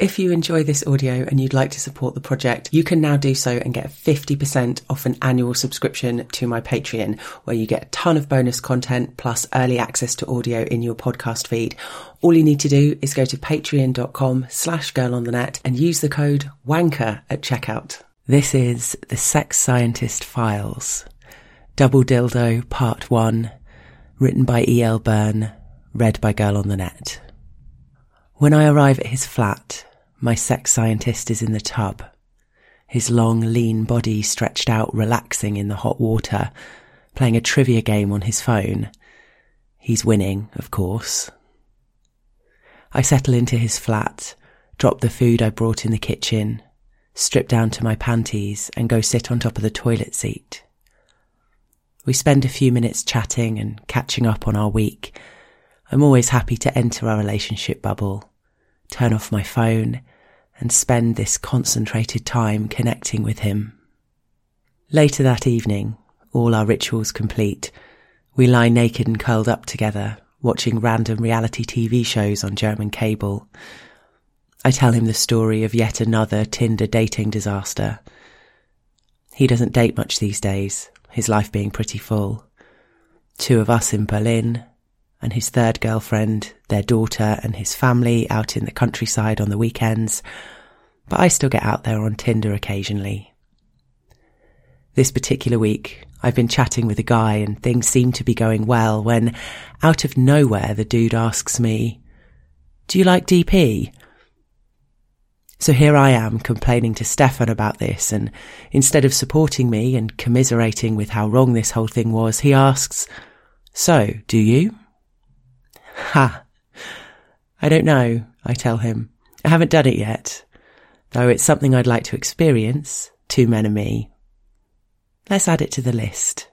If you enjoy this audio and you'd like to support the project, you can now do so and get 50% off an annual subscription to my Patreon, where you get a ton of bonus content plus early access to audio in your podcast feed. All you need to do is go to patreon.com/girlonthenet and use the code WANKER at checkout. This is The Sex Scientist Files, Double Dildo Part 1, written by E.L. Byrne, read by Girl on the Net. When I arrive at his flat, my sex scientist is in the tub, his long, lean body stretched out, relaxing in the hot water, playing a trivia game on his phone. He's winning, of course. I settle into his flat, drop the food I brought in the kitchen, strip down to my panties and go sit on top of the toilet seat. We spend a few minutes chatting and catching up on our week. I'm always happy to enter our relationship bubble, turn off my phone, and spend this concentrated time connecting with him. Later that evening, all our rituals complete, we lie naked and curled up together, watching random reality TV shows on German cable. I tell him the story of yet another Tinder dating disaster. He doesn't date much these days, his life being pretty full. 2 of us in Berlin, and his third girlfriend, their daughter and his family out in the countryside on the weekends, but I still get out there on Tinder occasionally. This particular week, I've been chatting with a guy and things seem to be going well when, out of nowhere, the dude asks me, "Do you like DP?" So here I am complaining to Stefan about this, and instead of supporting me and commiserating with how wrong this whole thing was, he asks, "So, do you?" Ha! I don't know, I tell him. I haven't done it yet, though it's something I'd like to experience, 2 men and me. Let's add it to the list.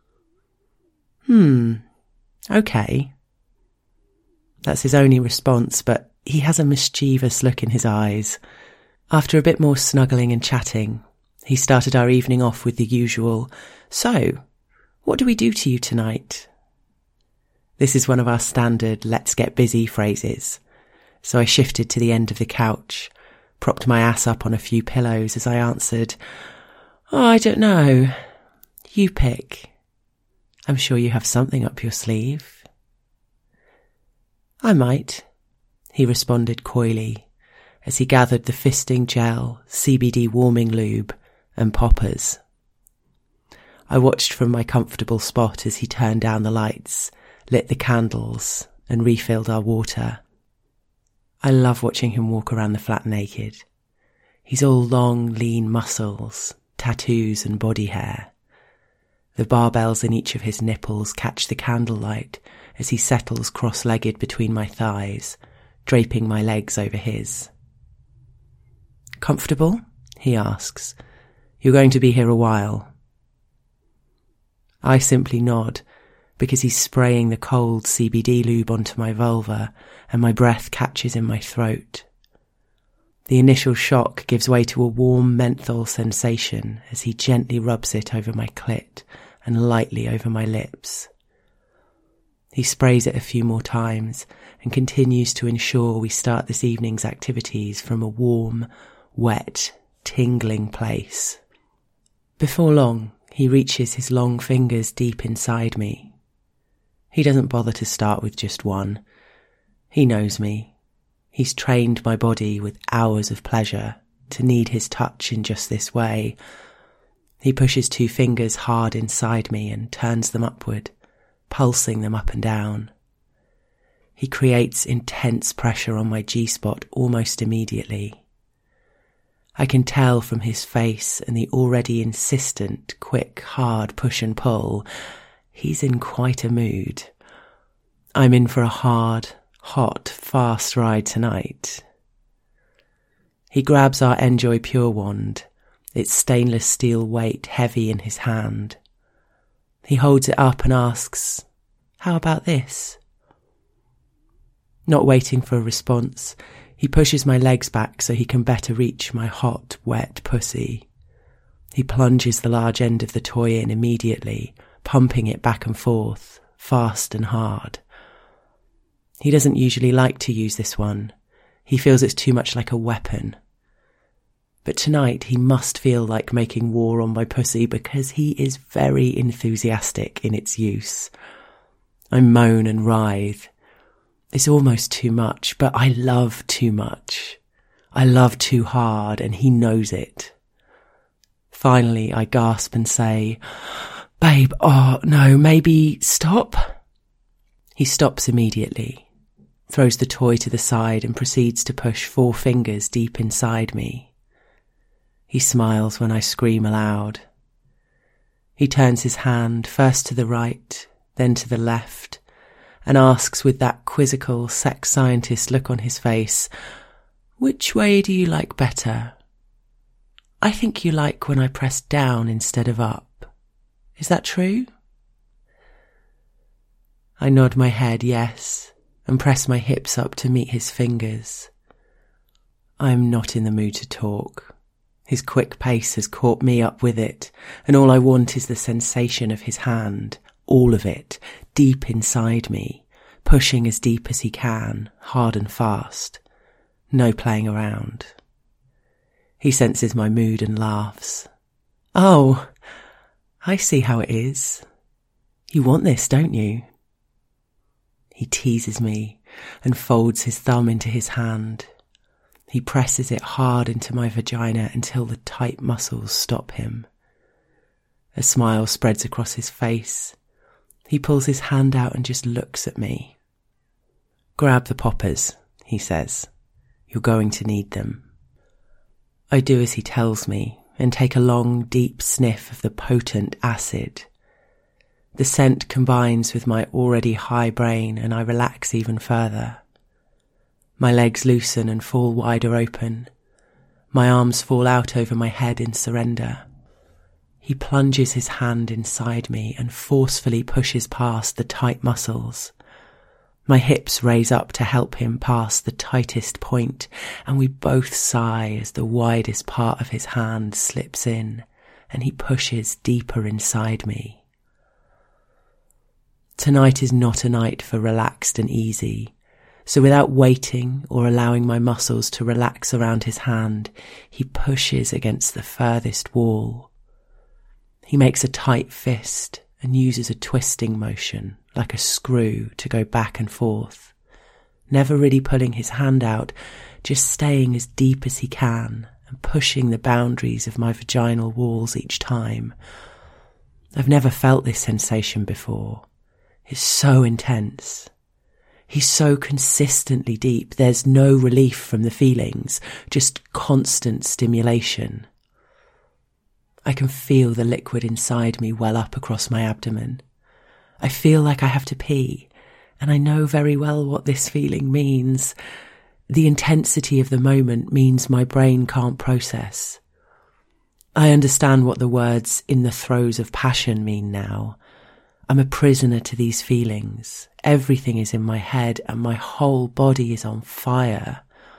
Okay. That's his only response, but he has a mischievous look in his eyes. After a bit more snuggling and chatting, he started our evening off with the usual, "So, what do we do to you tonight?" This is one of our standard "let's get busy" phrases, so I shifted to the end of the couch, propped my ass up on a few pillows as I answered, "Oh, I don't know. You pick. I'm sure you have something up your sleeve." "I might," he responded coyly, as he gathered the fisting gel, CBD warming lube, and poppers. I watched from my comfortable spot as he turned down the lights, lit the candles, and refilled our water. I love watching him walk around the flat naked. He's all long, lean muscles, tattoos and body hair. The barbells in each of his nipples catch the candlelight as he settles cross-legged between my thighs, draping my legs over his. "Comfortable?" he asks. "You're going to be here a while." I simply nod, because he's spraying the cold CBD lube onto my vulva and my breath catches in my throat. The initial shock gives way to a warm menthol sensation as he gently rubs it over my clit and lightly over my lips. He sprays it a few more times and continues to ensure we start this evening's activities from a warm, wet, tingling place. Before long, he reaches his long fingers deep inside me. He doesn't bother to start with just one. He knows me. He's trained my body with hours of pleasure to need his touch in just this way. He pushes 2 fingers hard inside me and turns them upward, pulsing them up and down. He creates intense pressure on my G-spot almost immediately. I can tell from his face and the already insistent, quick, hard push and pull, he's in quite a mood. I'm in for a hard, hot, fast ride tonight. He grabs our Enjoy Pure wand, its stainless steel weight heavy in his hand. He holds it up and asks, "How about this?" Not waiting for a response, he pushes my legs back so he can better reach my hot, wet pussy. He plunges the large end of the toy in immediately, pumping it back and forth, fast and hard. He doesn't usually like to use this one. He feels it's too much like a weapon. But tonight he must feel like making war on my pussy because he is very enthusiastic in its use. I moan and writhe. It's almost too much, but I love too much. I love too hard, and he knows it. Finally, I gasp and say, "Babe, oh no, maybe stop?" He stops immediately, throws the toy to the side and proceeds to push 4 fingers deep inside me. He smiles when I scream aloud. He turns his hand first to the right, then to the left, and asks with that quizzical sex scientist look on his face, "Which way do you like better?" "I think you like when I press down instead of up. Is that true?" I nod my head yes, and press my hips up to meet his fingers. I am not in the mood to talk. His quick pace has caught me up with it, and all I want is the sensation of his hand, all of it, deep inside me, pushing as deep as he can, hard and fast. No playing around. He senses my mood and laughs. "Oh, I see how it is. You want this, don't you?" He teases me and folds his thumb into his hand. He presses it hard into my vagina until the tight muscles stop him. A smile spreads across his face. He pulls his hand out and just looks at me. "Grab the poppers," he says. "You're going to need them." I do as he tells me and take a long, deep sniff of the potent acid. The scent combines with my already high brain and I relax even further. My legs loosen and fall wider open. My arms fall out over my head in surrender. He plunges his hand inside me and forcefully pushes past the tight muscles. My hips raise up to help him pass the tightest point, and we both sigh as the widest part of his hand slips in and he pushes deeper inside me. Tonight is not a night for relaxed and easy. So without waiting or allowing my muscles to relax around his hand, he pushes against the furthest wall. He makes a tight fist and uses a twisting motion, like a screw, to go back and forth, never really pulling his hand out, just staying as deep as he can and pushing the boundaries of my vaginal walls each time. I've never felt this sensation before. It's so intense. He's so consistently deep, there's no relief from the feelings, just constant stimulation. I can feel the liquid inside me well up across my abdomen. I feel like I have to pee, and I know very well what this feeling means. The intensity of the moment means my brain can't process. I understand what the words "in the throes of passion" mean now. I'm a prisoner to these feelings. Everything is in my head and my whole body is on fire.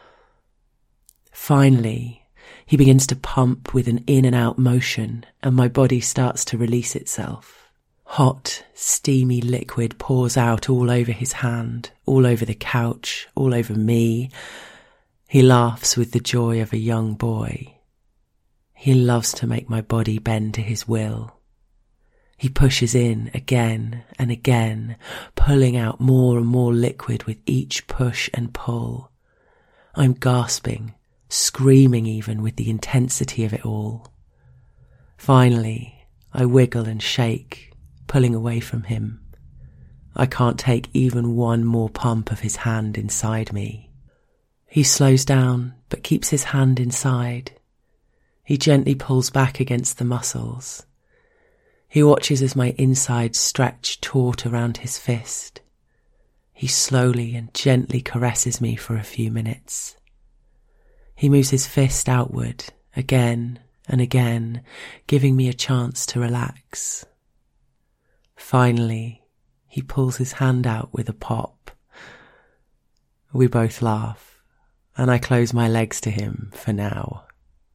Finally, he begins to pump with an in and out motion and my body starts to release itself. Hot, steamy liquid pours out all over his hand, all over the couch, all over me. He laughs with the joy of a young boy. He loves to make my body bend to his will. He pushes in again and again, pulling out more and more liquid with each push and pull. I'm gasping, screaming even with the intensity of it all. Finally, I wiggle and shake, pulling away from him. I can't take even one more pump of his hand inside me. He slows down, but keeps his hand inside. He gently pulls back against the muscles. He watches as my insides stretch taut around his fist. He slowly and gently caresses me for a few minutes. He moves his fist outward again and again, giving me a chance to relax. Finally, he pulls his hand out with a pop. We both laugh, and I close my legs to him for now.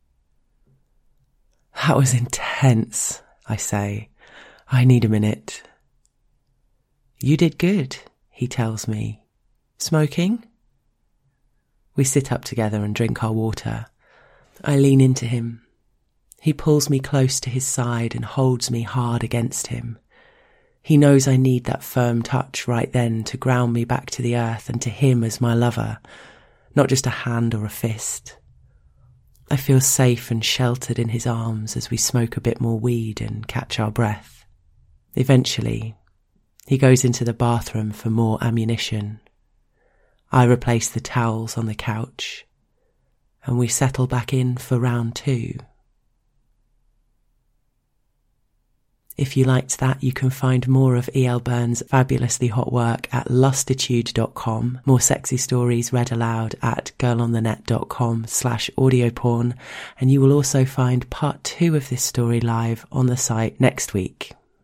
"That was intense," I say. "I need a minute." "You did good," he tells me. "Smoking?" We sit up together and drink our water. I lean into him. He pulls me close to his side and holds me hard against him. He knows I need that firm touch right then to ground me back to the earth and to him as my lover, not just a hand or a fist. I feel safe and sheltered in his arms as we smoke a bit more weed and catch our breath. Eventually, he goes into the bathroom for more ammunition. I replace the towels on the couch, and we settle back in for round 2. If you liked that, you can find more of E.L. Byrne's fabulously hot work at lustitude.com, more sexy stories read aloud at girlonthenet.com/audioporn, and you will also find part 2 of this story live on the site next week.